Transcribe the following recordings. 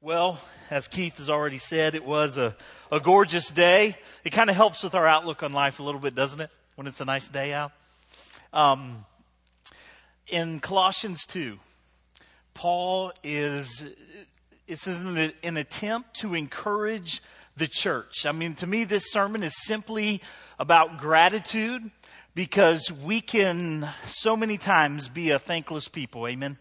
Well, as Keith has already said, it was a gorgeous day. It kind of helps with our outlook on life a little bit, doesn't it, when it's a nice day out? In Colossians 2, Paul it's an attempt to encourage the church. I mean, to me, this sermon is simply about gratitude because we can so many times be a thankless people. Amen?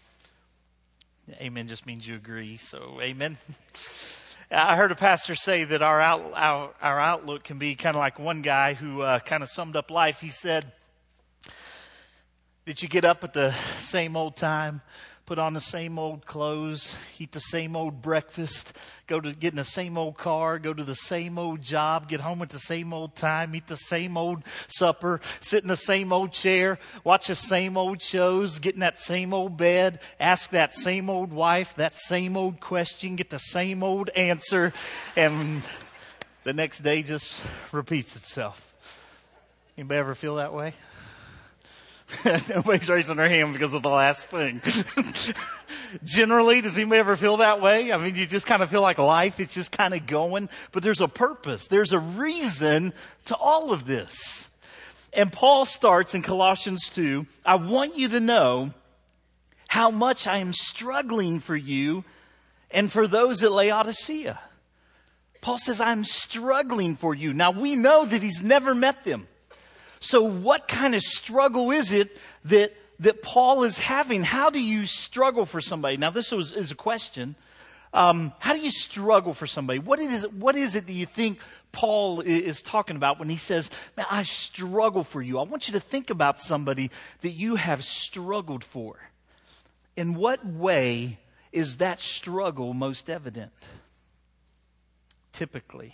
Amen just means you agree, so amen. I heard a pastor say that our outlook can be kind of like one guy who kind of summed up life. He said that you get up at the same old time, put on the same old clothes, eat the same old breakfast, get in the same old car, go to the same old job, get home at the same old time, eat the same old supper, sit in the same old chair, watch the same old shows, get in that same old bed, ask that same old wife that same old question, get the same old answer, and the next day just repeats itself. Anybody ever feel that way? Nobody's raising their hand because of the last thing. Generally, does anybody ever feel that way? I mean, you just kind of feel like life, it's just kind of going, but there's a purpose. There's a reason to all of this. And Paul starts in Colossians 2, I want you to know how much I am struggling for you and for those at Laodicea. Paul says, I'm struggling for you. Now, we know that he's never met them. So what kind of struggle is it that Paul is having? How do you struggle for somebody? Now, this is a question. How do you struggle for somebody? What is it that you think Paul is talking about when he says, man, I struggle for you? I want you to think about somebody that you have struggled for. In what way is that struggle most evident? Typically,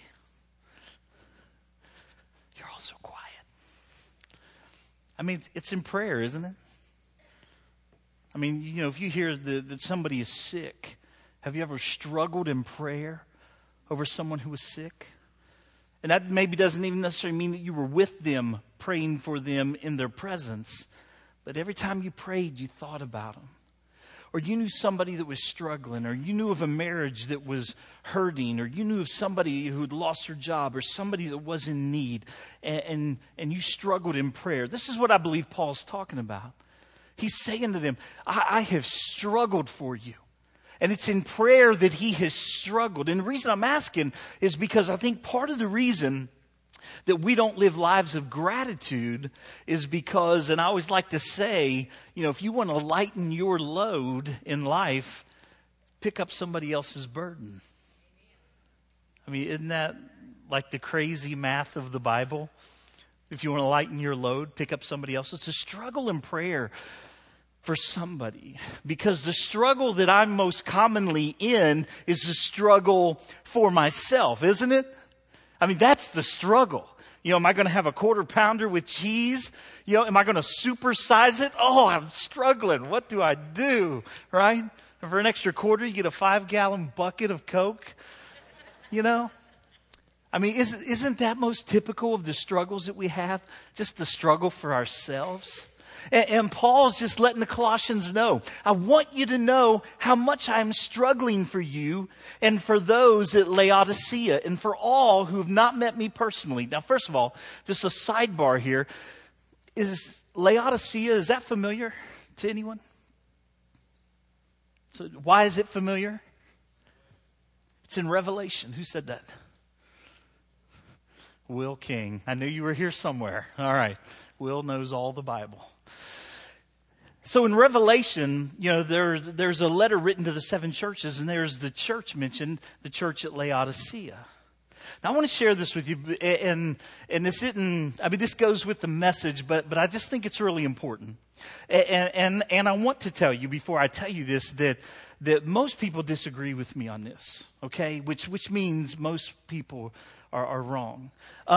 you're all so quiet. I mean, it's in prayer, isn't it? I mean, you know, if you hear that somebody is sick, have you ever struggled in prayer over someone who was sick? And that maybe doesn't even necessarily mean that you were with them, praying for them in their presence. But every time you prayed, you thought about them. Or you knew somebody that was struggling, or you knew of a marriage that was hurting, or you knew of somebody who had lost their job, or somebody that was in need, and you struggled in prayer. This is what I believe Paul's talking about. He's saying to them, I have struggled for you. And it's in prayer that he has struggled. And the reason I'm asking is because I think part of the reason that we don't live lives of gratitude is because, and I always like to say, you know, if you want to lighten your load in life, pick up somebody else's burden. I mean, isn't that like the crazy math of the Bible? If you want to lighten your load, pick up somebody else. It's a struggle in prayer for somebody, because the struggle that I'm most commonly in is the struggle for myself, isn't it? I mean, that's the struggle. You know, am I going to have a quarter pounder with cheese? You know, am I going to supersize it? Oh, I'm struggling. What do I do? Right? And for an extra quarter, you get a 5-gallon bucket of Coke. You know? I mean, isn't that most typical of the struggles that we have? Just the struggle for ourselves? And Paul's just letting the Colossians know, I want you to know how much I'm struggling for you and for those at Laodicea and for all who have not met me personally. Now, first of all, just a sidebar here. Is Laodicea, is that familiar to anyone? So why is it familiar? It's in Revelation. Who said that? Will King. I knew you were here somewhere. All right. Will knows all the Bible. So in Revelation, you know, there's a letter written to the 7 churches, and there's the church mentioned, the church at Laodicea. Now I want to share this with you, and this isn't, I mean, this goes with the message, but I just think it's really important. And I want to tell you before I tell you this that most people disagree with me on this, okay? Which means most people are wrong.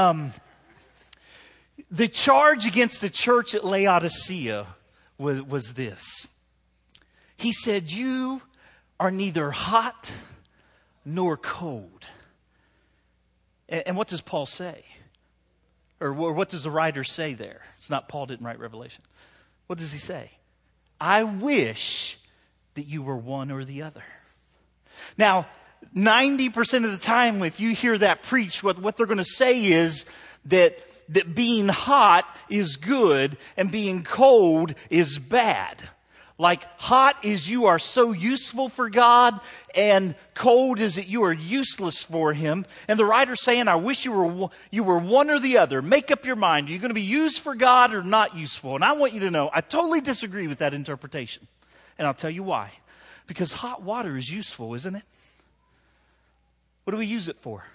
The charge against the church at Laodicea was this. He said, you are neither hot nor cold. And what does Paul say? Or what does the writer say there? It's not Paul didn't write Revelation. What does he say? I wish that you were one or the other. Now, 90% of the time, if you hear that preached, what they're going to say is that being hot is good and being cold is bad. Like hot is you are so useful for God, and cold is that you are useless for Him. And the writer's saying, I wish you were one or the other. Make up your mind. Are you going to be used for God or not useful? And I want you to know, I totally disagree with that interpretation. And I'll tell you why. Because hot water is useful, isn't it? What do we use it for?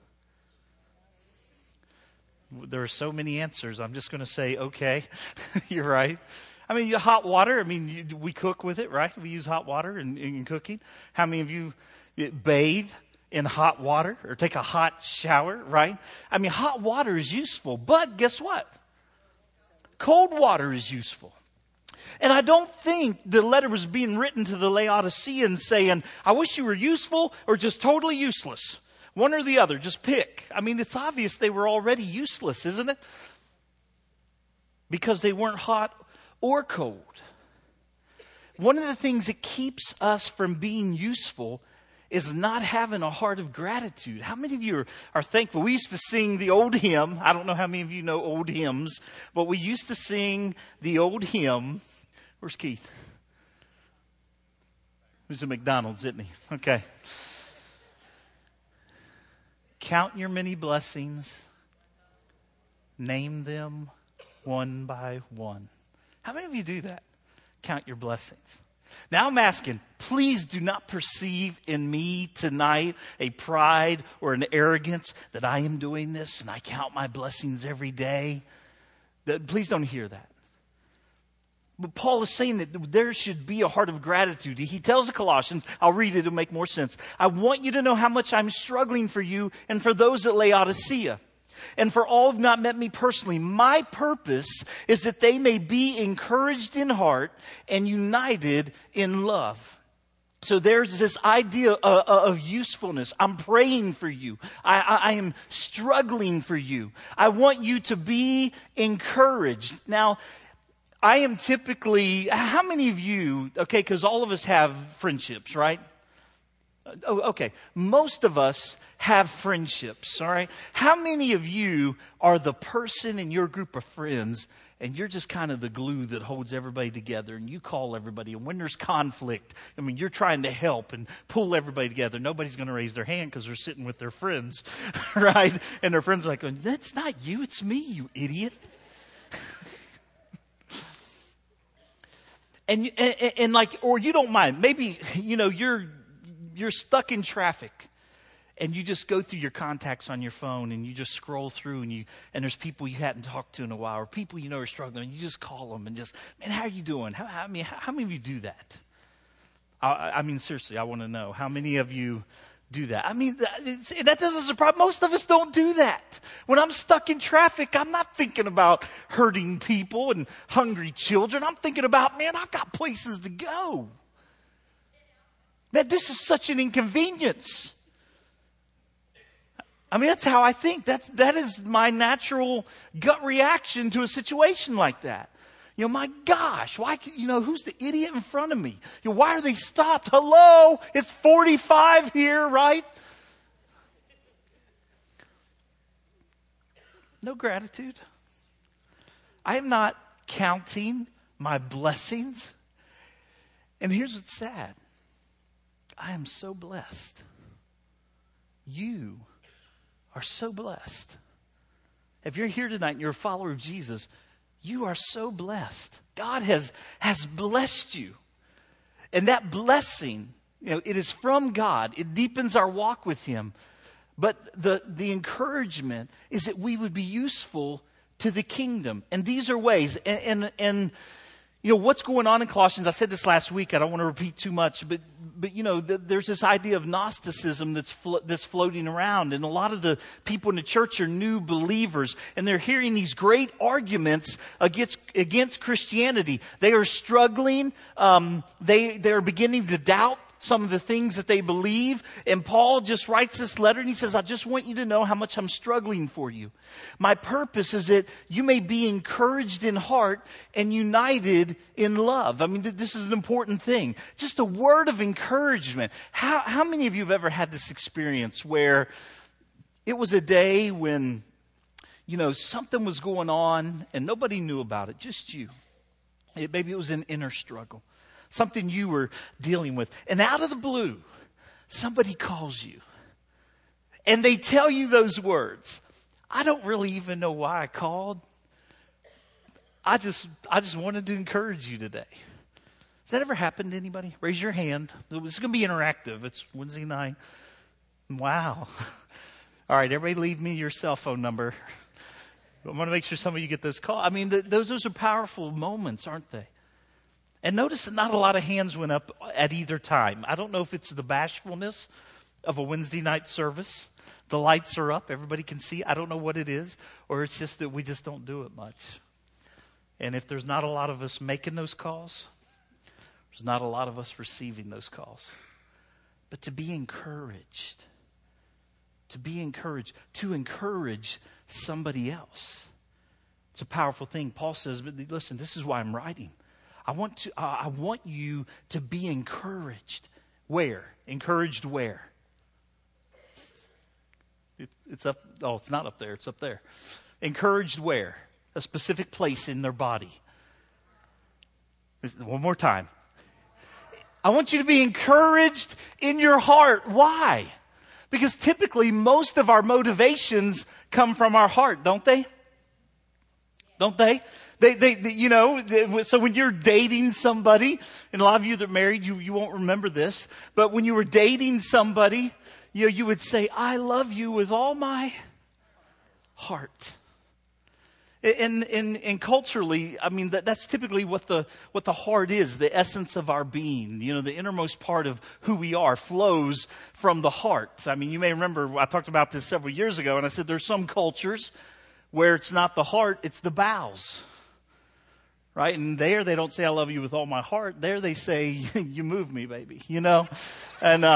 There are so many answers. I'm just going to say, okay, you're right. I mean, hot water, we cook with it, right? We use hot water in cooking. How many of you bathe in hot water or take a hot shower, right? I mean, hot water is useful, but guess what? Cold water is useful. And I don't think the letter was being written to the Laodiceans saying, I wish you were useful or just totally useless. One or the other, just pick. I mean, it's obvious they were already useless, isn't it? Because they weren't hot or cold. One of the things that keeps us from being useful is not having a heart of gratitude. How many of you are thankful? We used to sing the old hymn. I don't know how many of you know old hymns, but we used to sing the old hymn. Where's Keith? He was at McDonald's, isn't he? Okay. Count your many blessings. Name them one by one. How many of you do that? Count your blessings. Now I'm asking, please do not perceive in me tonight a pride or an arrogance that I am doing this and I count my blessings every day. Please don't hear that. But Paul is saying that there should be a heart of gratitude. He tells the Colossians, I'll read it, it'll make more sense. I want you to know how much I'm struggling for you and for those at Laodicea. And for all who have not met me personally, my purpose is that they may be encouraged in heart and united in love. So there's this idea of usefulness. I'm praying for you. I am struggling for you. I want you to be encouraged. Now, I am typically, how many of you, okay, because all of us have friendships, right? Oh, okay. Most of us have friendships, all right? How many of you are the person in your group of friends and you're just kind of the glue that holds everybody together and you call everybody, and when there's conflict, you're trying to help and pull everybody together. Nobody's going to raise their hand because they're sitting with their friends, right? And their friends are like, that's not you, it's me, you idiot. And like, or you don't mind. Maybe, you're stuck in traffic and you just go through your contacts on your phone and you just scroll through and there's people you hadn't talked to in a while or people you know are struggling and you just call them and just, man, how are you doing? How many of you do that? I mean, seriously, I want to know how many of you do that. I mean, that doesn't surprise. Most of us don't do that. When I'm stuck in traffic, I'm not thinking about hurting people and hungry children. I'm thinking about, man, I've got places to go. Man, this is such an inconvenience. I mean, that's how I think. That is my natural gut reaction to a situation like that. My gosh, why? Who's the idiot in front of me? Why are they stopped? Hello, it's 45 here, right? No gratitude. I am not counting my blessings. And here's what's sad. I am so blessed. You are so blessed. If you're here tonight and you're a follower of Jesus, you are so blessed. God has blessed you. And that blessing, it is from God. It deepens our walk with Him. But the encouragement is that we would be useful to the kingdom. And these are ways. And what's going on in Colossians, I said this last week, I don't want to repeat too much, but there's this idea of Gnosticism that's floating around, and a lot of the people in the church are new believers, and they're hearing these great arguments against Christianity. They are struggling. They are beginning to doubt some of the things that they believe. And Paul just writes this letter and he says, I just want you to know how much I'm struggling for you. My purpose is that you may be encouraged in heart and united in love. I mean, this is an important thing. Just a word of encouragement. How many of you have ever had this experience where it was a day when, something was going on and nobody knew about it, just you. Maybe it was an inner struggle, something you were dealing with. And out of the blue, somebody calls you and they tell you those words. I don't really even know why I called. I just wanted to encourage you today. Has that ever happened to anybody? Raise your hand. It's going to be interactive. It's Wednesday night. Wow. All right, everybody leave me your cell phone number. I want to make sure some of you get those calls. I mean, those are powerful moments, aren't they? And notice that not a lot of hands went up at either time. I don't know if it's the bashfulness of a Wednesday night service. The lights are up. Everybody can see. I don't know what it is. Or it's just that we just don't do it much. And if there's not a lot of us making those calls, there's not a lot of us receiving those calls. But to be encouraged, to encourage somebody else. It's a powerful thing. Paul says, but listen, this is why I'm writing. I want you to be encouraged. Where? Encouraged where? It's up. Oh, it's not up there. It's up there. Encouraged where? A specific place in their body. One more time. I want you to be encouraged in your heart. Why? Because typically most of our motivations come from our heart, don't they? Don't they? So when you're dating somebody, and a lot of you that are married, you won't remember this, but when you were dating somebody, you would say, I love you with all my heart. And culturally, I mean, that's typically what the heart is, the essence of our being. The innermost part of who we are flows from the heart. I mean, you may remember I talked about this several years ago, and I said there's some cultures where it's not the heart, it's the bowels. Right? And there they don't say, I love you with all my heart. There they say, you move me, baby. And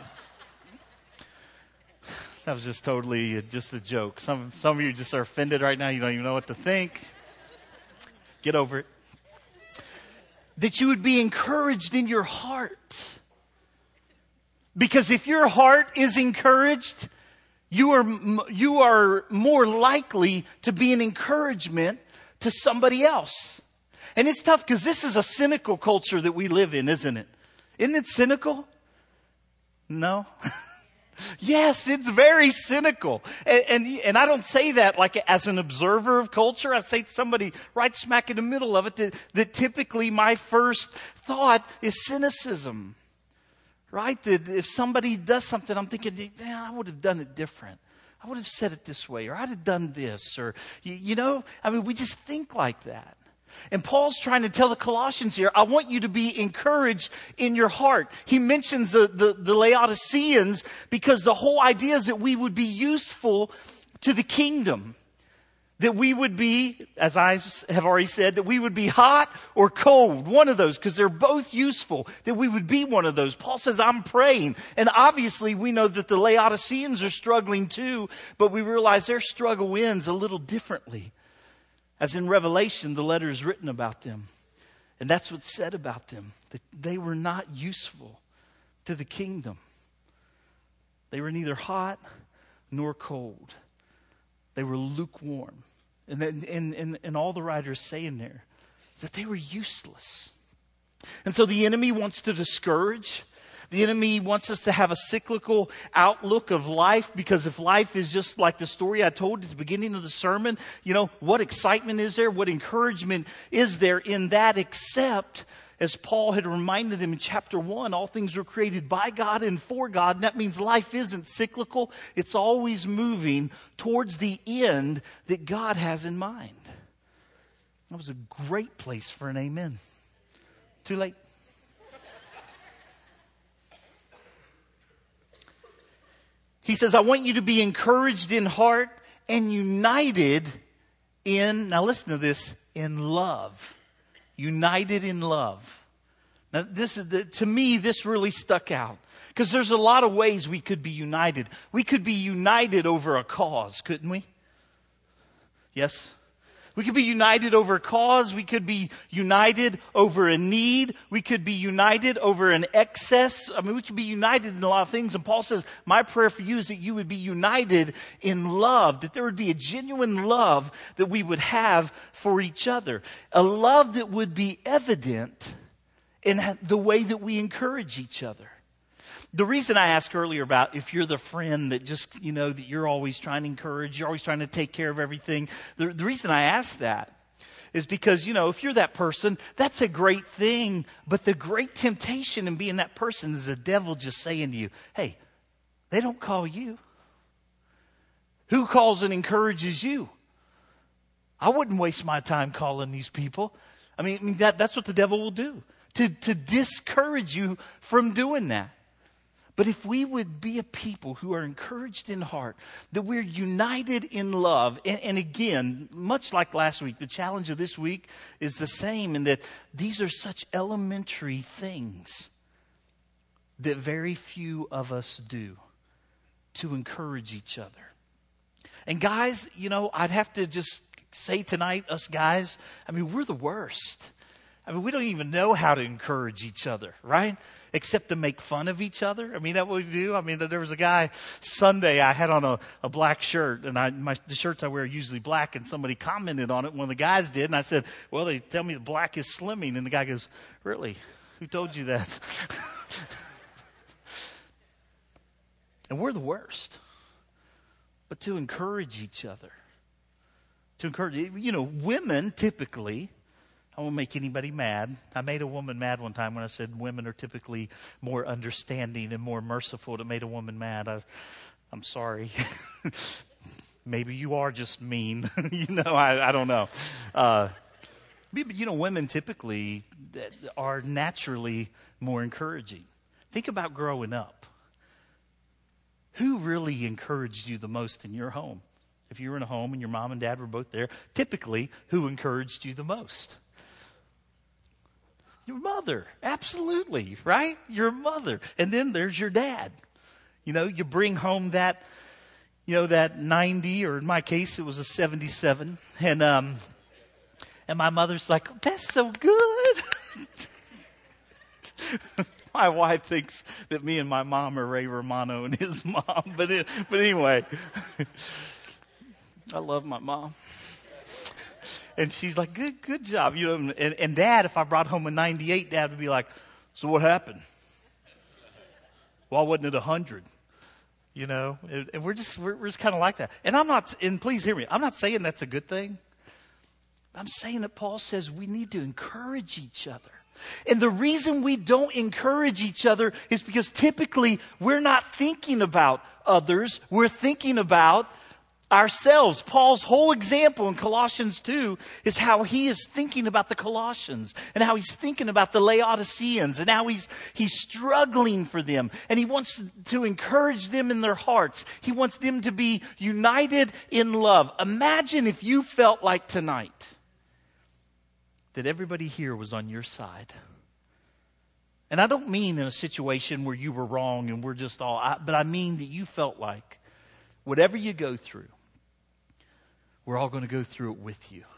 that was just totally just a joke. Some of you just are offended right now. You don't even know what to think. Get over it. That you would be encouraged in your heart. Because if your heart is encouraged, you are more likely to be an encouragement to somebody else. And it's tough because this is a cynical culture that we live in, isn't it? Isn't it cynical? No. Yes, it's very cynical. And I don't say that like as an observer of culture. I say somebody right smack in the middle of it that typically my first thought is cynicism. Right? That if somebody does something, I'm thinking, I would have done it different. I would have said it this way, or I'd have done this, or, we just think like that. And Paul's trying to tell the Colossians here, I want you to be encouraged in your heart. He mentions the Laodiceans because the whole idea is that we would be useful to the kingdom. That we would be, as I have already said, that we would be hot or cold, one of those, because they're both useful, that we would be one of those. Paul says, I'm praying. And obviously we know that the Laodiceans are struggling too, but we realize their struggle ends a little differently. As in Revelation, the letter is written about them. And that's what's said about them, that they were not useful to the kingdom. They were neither hot nor cold. They were lukewarm. And all the writers say in there that they were useless. And so the enemy wants to discourage. The enemy wants us to have a cyclical outlook of life, because if life is just like the story I told at the beginning of the sermon, what excitement is there? What encouragement is there in that, except, as Paul had reminded them in chapter 1, all things were created by God and for God. And that means life isn't cyclical. It's always moving towards the end that God has in mind. That was a great place for an amen. Too late. He says, I want you to be encouraged in heart and united in, now listen to this, in love. United in love. Now, to me, this really stuck out. Because there's a lot of ways we could be united. We could be united over a cause, couldn't we? Yes? We could be united over a cause. We could be united over a need. We could be united over an excess. I mean, we could be united in a lot of things. And Paul says, my prayer for you is that you would be united in love, that there would be a genuine love that we would have for each other. A love that would be evident in the way that we encourage each other. The reason I asked earlier about if you're the friend that just, that you're always trying to encourage, you're always trying to take care of everything. The reason I asked that is because, if you're that person, that's a great thing. But the great temptation in being that person is the devil just saying to you, hey, they don't call you. Who calls and encourages you? I wouldn't waste my time calling these people. I mean, that's what the devil will do, to discourage you from doing that. But if we would be a people who are encouraged in heart, that we're united in love, and again, much like last week, the challenge of this week is the same in that these are such elementary things that very few of us do to encourage each other. And guys, I'd have to just say tonight, us guys, we're the worst. We don't even know how to encourage each other, right? Except to make fun of each other. That's what we do. There was a guy Sunday, I had on a black shirt, and the shirts I wear are usually black, and somebody commented on it. One of the guys did, and I said, well, they tell me the black is slimming. And the guy goes, really? Who told you that? And we're the worst. But to encourage each other, women typically, I won't make anybody mad. I made a woman mad one time when I said women are typically more understanding and more merciful. It made a woman mad. I'm sorry. Maybe you are just mean. I don't know. But women typically are naturally more encouraging. Think about growing up. Who really encouraged you the most in your home? If you were in a home and your mom and dad were both there, typically, who encouraged you the most? Your mother. Absolutely, right? Your mother. And then there's your dad. You bring home that 90, or in my case, it was a 77. And my mother's like, that's so good. My wife thinks that me and my mom are Ray Romano and his mom. But anyway, I love my mom. And she's like, good job. And Dad, if I brought home a 98, Dad would be like, so what happened? Why wasn't it 100? And we're just kind of like that. And please hear me, I'm not saying that's a good thing. I'm saying that Paul says we need to encourage each other. And the reason we don't encourage each other is because typically we're not thinking about others. We're thinking about ourselves. Paul's whole example in Colossians 2 is how he is thinking about the Colossians and how he's thinking about the Laodiceans and how he's struggling for them. And he wants to encourage them in their hearts. He wants them to be united in love. Imagine if you felt like tonight that everybody here was on your side. And I don't mean in a situation where you were wrong and we're just but I mean that you felt like whatever you go through, we're all going to go through it with you.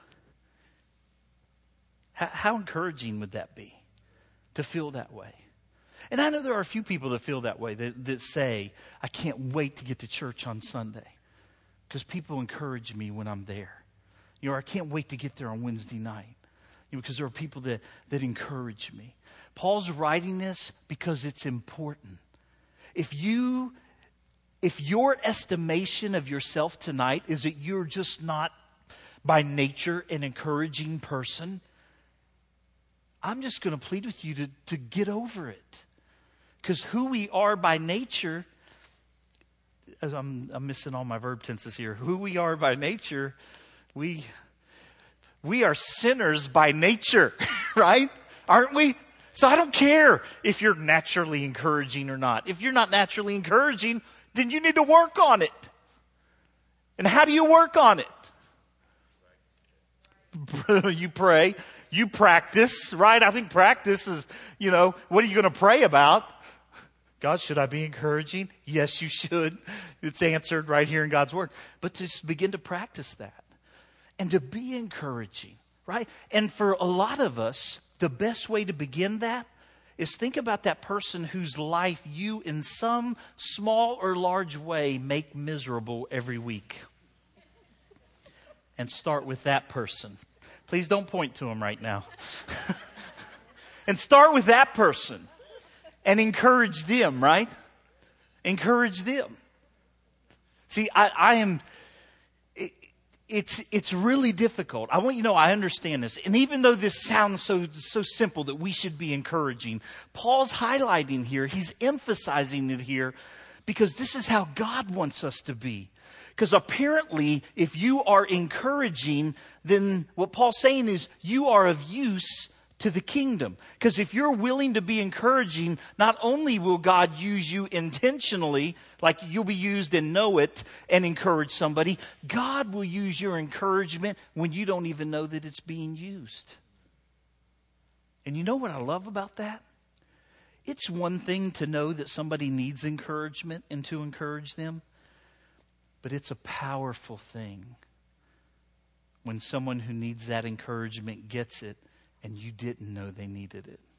How encouraging would that be to feel that way? And I know there are a few people that feel that way, that say, I can't wait to get to church on Sunday because people encourage me when I'm there. I can't wait to get there on Wednesday night because there are people that encourage me. Paul's writing this because it's important. If your estimation of yourself tonight is that you're just not by nature an encouraging person, I'm just going to plead with you to get over it. Because who we are by nature, as I'm missing all my verb tenses here, who we are by nature, we are sinners by nature, right? Aren't we? So I don't care if you're naturally encouraging or not. If you're not naturally encouraging, then you need to work on it. And how do you work on it? You pray. you practice, right? I think practice is, what are you going to pray about? God, should I be encouraging? Yes, you should. It's answered right here in God's Word. But just begin to practice that and to be encouraging, right? And for a lot of us, the best way to begin that is think about that person whose life you, in some small or large way, make miserable every week. And start with that person. Please don't point to him right now. And start with that person. And encourage them, right? Encourage them. See, it's really difficult. I want you to know I understand this. And even though this sounds so simple that we should be encouraging, Paul's highlighting here, he's emphasizing it here because this is how God wants us to be. Because apparently, if you are encouraging, then what Paul's saying is you are of use to the kingdom. Because if you're willing to be encouraging, not only will God use you intentionally, like you'll be used and know it and encourage somebody, God will use your encouragement when you don't even know that it's being used. And you know what I love about that? It's one thing to know that somebody needs encouragement and to encourage them, but it's a powerful thing when someone who needs that encouragement gets it and you didn't know they needed it.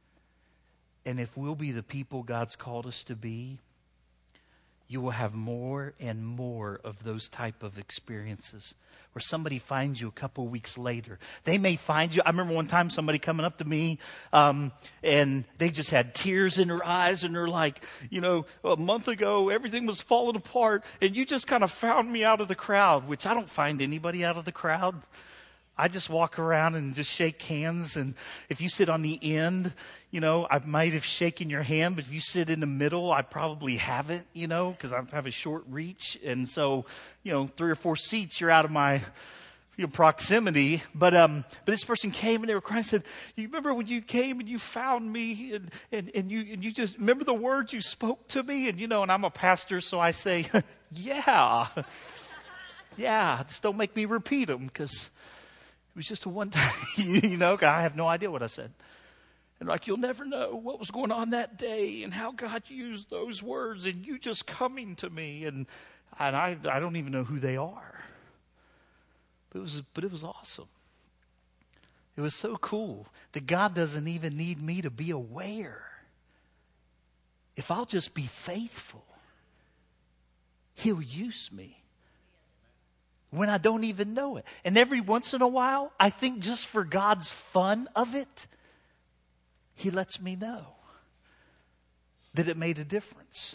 And if we'll be the people God's called us to be, you will have more and more of those type of experiences where somebody finds you a couple of weeks later. They may find you. I remember one time somebody coming up to me and they just had tears in their eyes and they're like, a month ago everything was falling apart and you just kind of found me out of the crowd, which I don't find anybody out of the crowd. I just walk around and just shake hands. And if you sit on the end, I might have shaken your hand. But if you sit in the middle, I probably haven't, because I have a short reach. And so, 3 or 4 seats, you're out of my proximity. But this person came and they were crying and said, you remember when you came and you found me and you just remember the words you spoke to me? And, and I'm a pastor, so I say, yeah. Yeah, just don't make me repeat them because it was just a one time, I have no idea what I said. And you'll never know what was going on that day and how God used those words and you just coming to me. And I don't even know who they are. But it was awesome. It was so cool that God doesn't even need me to be aware. If I'll just be faithful, He'll use me. When I don't even know it. And every once in a while, I think just for God's fun of it, He lets me know that it made a difference.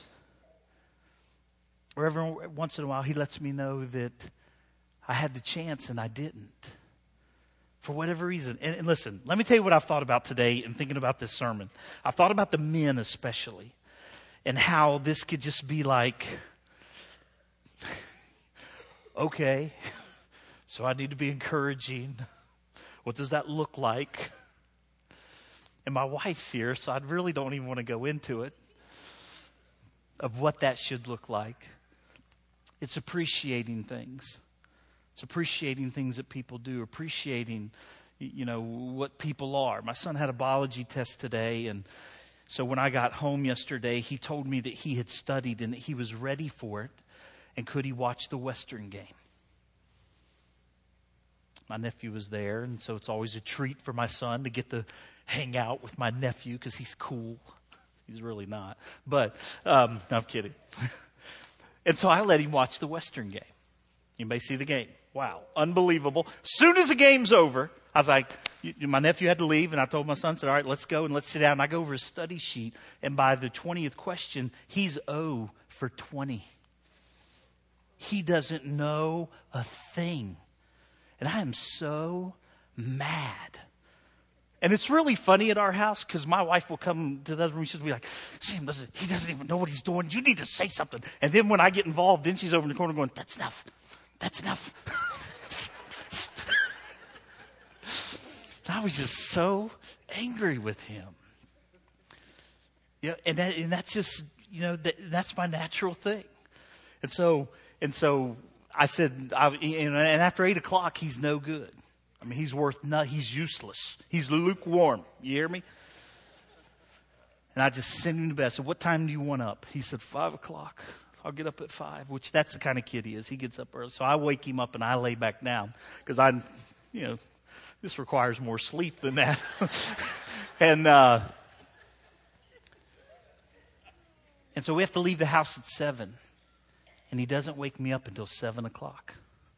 Or every once in a while, He lets me know that I had the chance and I didn't. For whatever reason. And listen, let me tell you what I've thought about today in thinking about this sermon. I've thought about the men especially. And how this could just be like, okay, so I need to be encouraging. What does that look like? And my wife's here, so I really don't even want to go into it, of what that should look like. It's appreciating things. It's appreciating things that people do, appreciating, what people are. My son had a biology test today, and so when I got home yesterday, he told me that he had studied and that he was ready for it. And could he watch the Western game? My nephew was there, and so it's always a treat for my son to get to hang out with my nephew because he's cool. He's really not. But, no, I'm kidding. And so I let him watch the Western game. Anybody see the game? Wow, unbelievable. Soon as the game's over, I was like, my nephew had to leave, and I told my son, said, all right, let's go and let's sit down. And I go over his study sheet, and by the 20th question, he's 0 for 20. He doesn't know a thing. And I am so mad. And it's really funny at our house because my wife will come to the other room. She'll be like, Sam, he doesn't even know what he's doing. You need to say something. And then when I get involved, then she's over in the corner going, that's enough. That's enough. And I was just so angry with him. Yeah, and that's just, that's my natural thing. And so I said, and after 8 o'clock, he's no good. I mean, he's useless. He's lukewarm. You hear me? And I just sent him to bed. I said, what time do you want up? He said, 5 o'clock. I'll get up at 5, which that's the kind of kid he is. He gets up early. So I wake him up and I lay back down because this requires more sleep than that. And so we have to leave the house at 7. And he doesn't wake me up until 7 o'clock.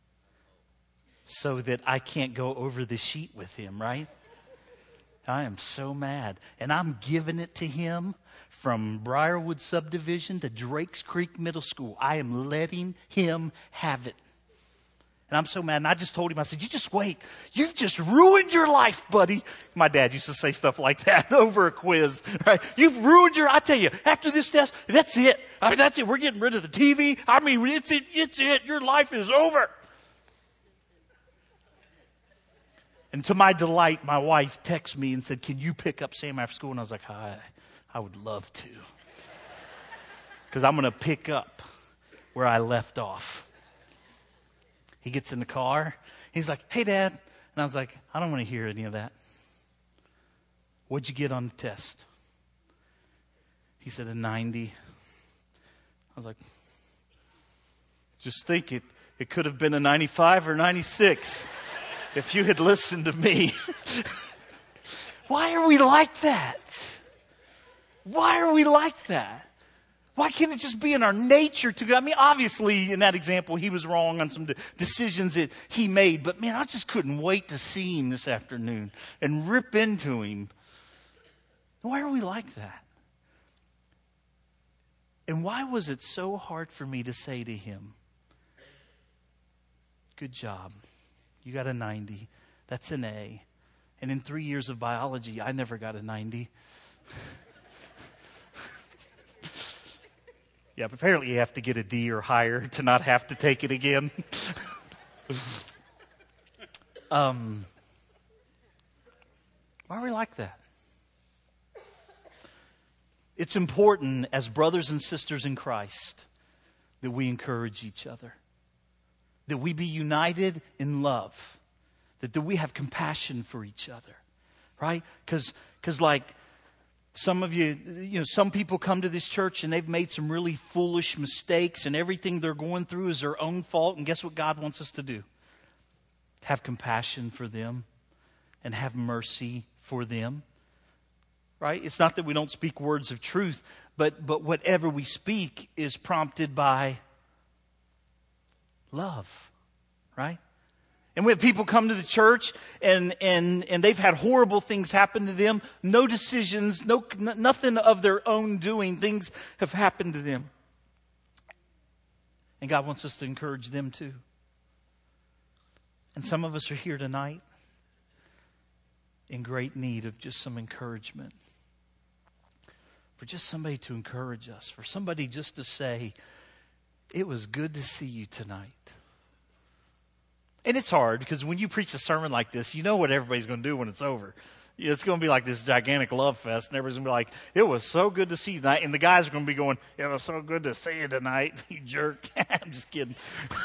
So that I can't go over the sheet with him, right? I am so mad. And I'm giving it to him from Briarwood Subdivision to Drakes Creek Middle School. I am letting him have it. And I'm so mad. And I just told him, I said, you just wait. You've just ruined your life, buddy. My dad used to say stuff like that over a quiz. Right? You've ruined I tell you, after this test, that's it. I mean, that's it. We're getting rid of the TV. I mean, it's it. Your life is over. And to my delight, my wife texted me and said, can you pick up Sam after school? And I was like, I would love to. Because I'm going to pick up where I left off. He gets in the car. He's like, hey, Dad. And I was like, I don't want to hear any of that. What'd you get on the test? He said a 90. I was like, just think it could have been a 95 or 96. If you had listened to me. Why are we like that? Why are we like that? Why can't it just be in our nature to go? I mean, obviously, in that example, he was wrong on some decisions that he made. But man, I just couldn't wait to see him this afternoon and rip into him. Why are we like that? And why was it so hard for me to say to him, good job. You got a 90. That's an A. And in 3 years of biology, I never got a 90. Yeah, but apparently you have to get a D or higher to not have to take it again. Why are we like that? It's important as brothers and sisters in Christ that we encourage each other. That we be united in love. That we have compassion for each other. Right? Because like some of you, some people come to this church and they've made some really foolish mistakes and everything they're going through is their own fault. And guess what God wants us to do? Have compassion for them and have mercy for them. Right? It's not that we don't speak words of truth, but whatever we speak is prompted by love, right? And when people come to the church and they've had horrible things happen to them, no decisions, nothing of their own doing, things have happened to them. And God wants us to encourage them too. And some of us are here tonight in great need of just some encouragement. For just somebody to encourage us, for somebody just to say, it was good to see you tonight. And it's hard because when you preach a sermon like this, you know what everybody's going to do when it's over. It's going to be like this gigantic love fest, and everybody's going to be like, it was so good to see you tonight. And the guys are going to be going, it was so good to see you tonight, you jerk. I'm just kidding.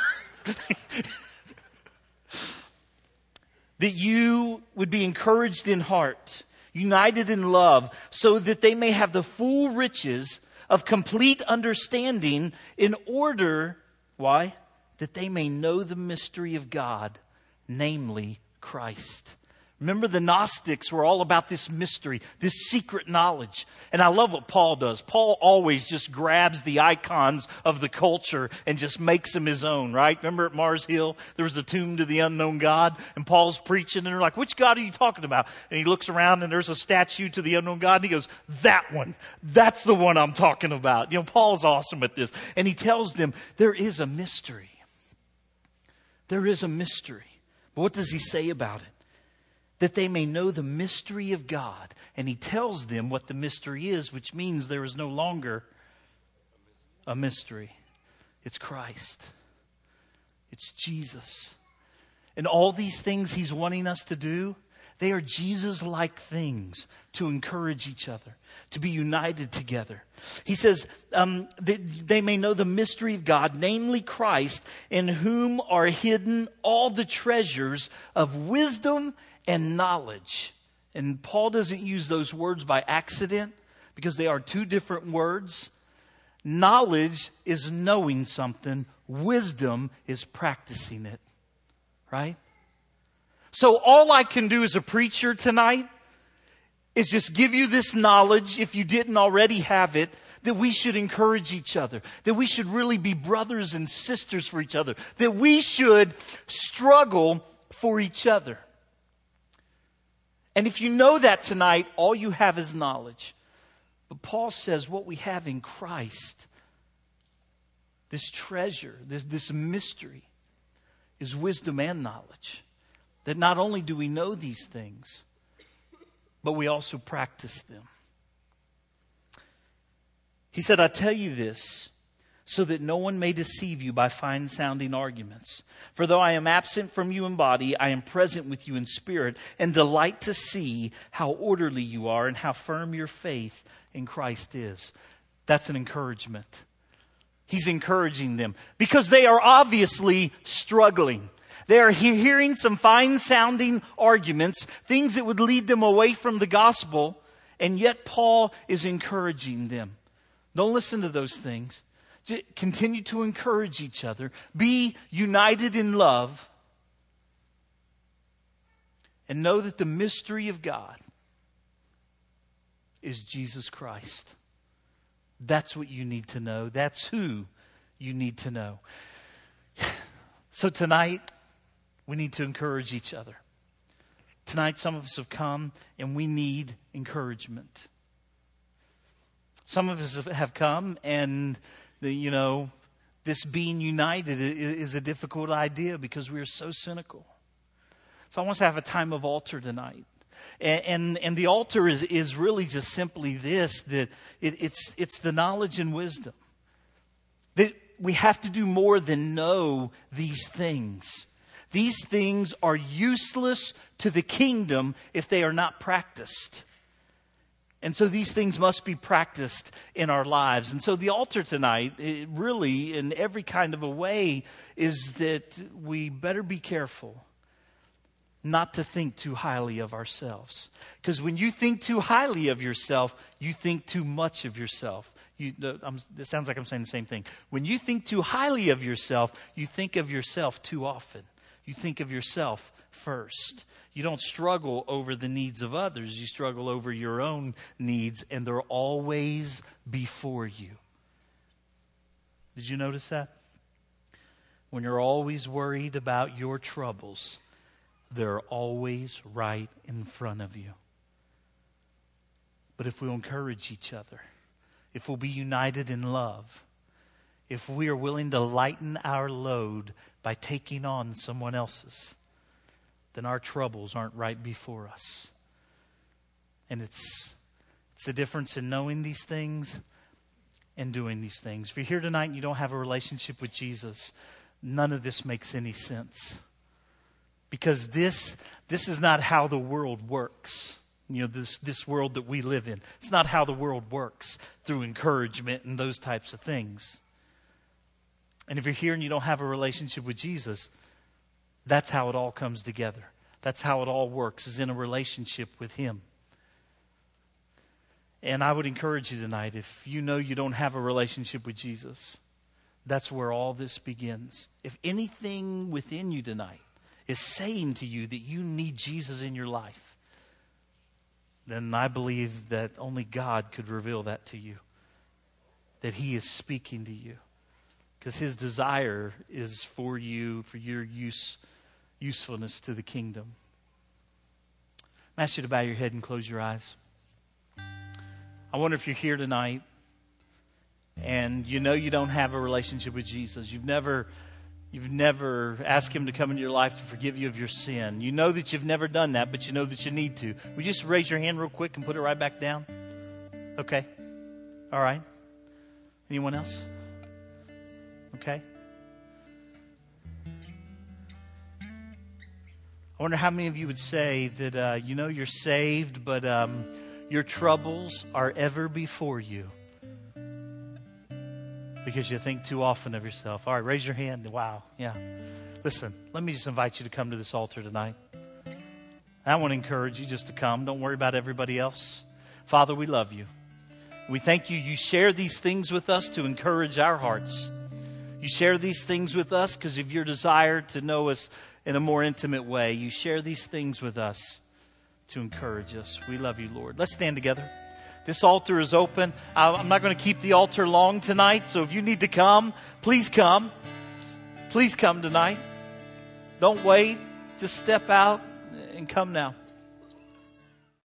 That you would be encouraged in heart, united in love, so that they may have the full riches of complete understanding in order, why? That they may know the mystery of God, namely Christ. Remember, the Gnostics were all about this mystery, this secret knowledge. And I love what Paul does. Paul always just grabs the icons of the culture and just makes them his own, right? Remember at Mars Hill, there was a tomb to the unknown God, and Paul's preaching, and they're like, which God are you talking about? And he looks around, and there's a statue to the unknown God, and he goes, that one. That's the one I'm talking about. Paul's awesome at this. And he tells them, there is a mystery. There is a mystery. But what does he say about it? That they may know the mystery of God. And he tells them what the mystery is, which means there is no longer a mystery. It's Christ. It's Jesus. And all these things he's wanting us to do, They are Jesus-like things to encourage each other, to be united together. He says that they may know the mystery of God, namely Christ, in whom are hidden all the treasures of wisdom and knowledge. And Paul doesn't use those words by accident because they are two different words. Knowledge is knowing something. Wisdom is practicing it. Right? So all I can do as a preacher tonight is just give you this knowledge, if you didn't already have it, that we should encourage each other, that we should really be brothers and sisters for each other, that we should struggle for each other. And if you know that tonight, all you have is knowledge. But Paul says what we have in Christ, this treasure, this mystery, is wisdom and knowledge. That not only do we know these things, but we also practice them. He said, I tell you this, so that no one may deceive you by fine-sounding arguments. For though I am absent from you in body, I am present with you in spirit, and delight to see how orderly you are and how firm your faith in Christ is. That's an encouragement. He's encouraging them because they are obviously struggling. They are hearing some fine-sounding arguments, things that would lead them away from the gospel, and yet Paul is encouraging them. Don't listen to those things. Just continue to encourage each other. Be united in love. And know that the mystery of God is Jesus Christ. That's what you need to know. That's who you need to know. So tonight, we need to encourage each other. Tonight, some of us have come and we need encouragement. Some of us have come and, this being united is a difficult idea because we are so cynical. So I want us to have a time of altar tonight. And the altar is really just simply this, that it's the knowledge and wisdom. That we have to do more than know these things. These things are useless to the kingdom if they are not practiced. And so these things must be practiced in our lives. And so the altar tonight, it really, in every kind of a way, is that we better be careful not to think too highly of ourselves. Because when you think too highly of yourself, you think too much of yourself. It sounds like I'm saying the same thing. When you think too highly of yourself, you think of yourself too often. You think of yourself first. You don't struggle over the needs of others. You struggle over your own needs, and they're always before you. Did you notice that? When you're always worried about your troubles, they're always right in front of you. But if we'll encourage each other, if we'll be united in love, if we are willing to lighten our load by taking on someone else's, then our troubles aren't right before us. And it's the difference in knowing these things and doing these things. If you're here tonight and you don't have a relationship with Jesus, none of this makes any sense. Because this is not how the world works. This world that we live in. It's not how the world works through encouragement and those types of things. And if you're here and you don't have a relationship with Jesus, that's how it all comes together. That's how it all works, is in a relationship with Him. And I would encourage you tonight, if you know you don't have a relationship with Jesus, that's where all this begins. If anything within you tonight is saying to you that you need Jesus in your life, then I believe that only God could reveal that to you. That He is speaking to you. Because His desire is for you, for your usefulness to the kingdom. I ask you to bow your head and close your eyes. I wonder if you're here tonight and you know you don't have a relationship with Jesus. You've never asked Him to come into your life to forgive you of your sin. You know that you've never done that, but you know that you need to. Would you just raise your hand real quick and put it right back down? Okay. All right. Anyone else? Okay. I I wonder how many of you would say that, you're saved, but your troubles are ever before you because you think too often of yourself. All right, raise your hand. Wow, yeah. Listen, let me just invite you to come to this altar tonight. I want to encourage you just to come. Don't worry about everybody else. Father, we love you. We thank you. You share these things with us to encourage our hearts. You share these things with us because of your desire to know us in a more intimate way. You share these things with us to encourage us. We love you, Lord. Let's stand together. This altar is open. I'm not going to keep the altar long tonight, so if you need to come, please come. Please come tonight. Don't wait. Just step out and come now.